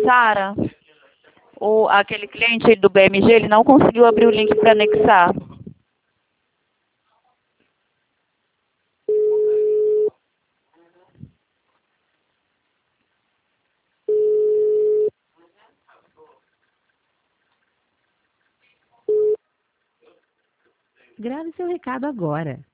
Sara, aquele cliente do BMG, ele não conseguiu abrir o link para anexar. Grave seu recado agora.